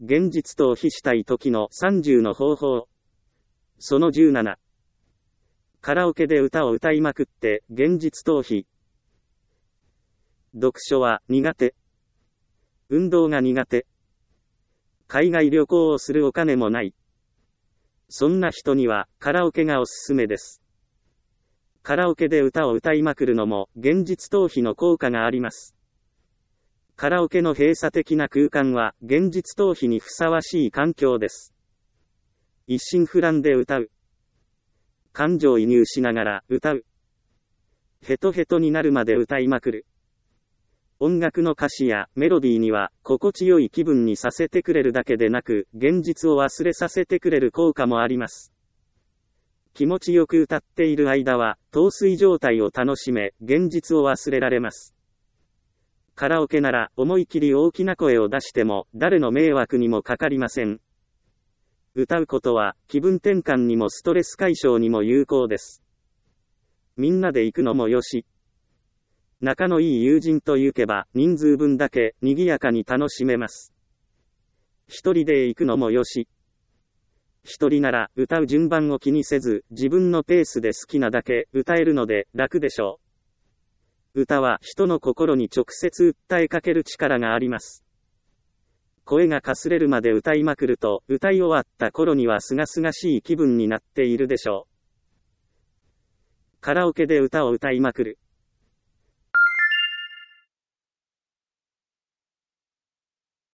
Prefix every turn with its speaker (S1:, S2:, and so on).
S1: 現実逃避したい時の30の方法。その17。カラオケで歌を歌いまくって現実逃避。読書は苦手。運動が苦手。海外旅行をするお金もない。そんな人にはカラオケがおすすめです。カラオケで歌を歌いまくるのも現実逃避の効果があります。カラオケの閉鎖的な空間は現実逃避にふさわしい環境です。一心不乱で歌う。感情移入しながら歌う。ヘトヘトになるまで歌いまくる。音楽の歌詞やメロディーには心地よい気分にさせてくれるだけでなく、現実を忘れさせてくれる効果もあります。気持ちよく歌っている間は、陶酔状態を楽しめ、現実を忘れられます。カラオケなら思い切り大きな声を出しても、誰の迷惑にもかかりません。歌うことは、気分転換にもストレス解消にも有効です。みんなで行くのもよし。仲のいい友人と行けば、人数分だけ、賑やかに楽しめます。一人で行くのもよし。一人なら、歌う順番を気にせず、自分のペースで好きなだけ、歌えるので、楽でしょう。歌は、人の心に直接訴えかける力があります。声がかすれるまで歌いまくると、歌い終わった頃にはすがすがしい気分になっているでしょう。カラオケで歌を歌いまくる。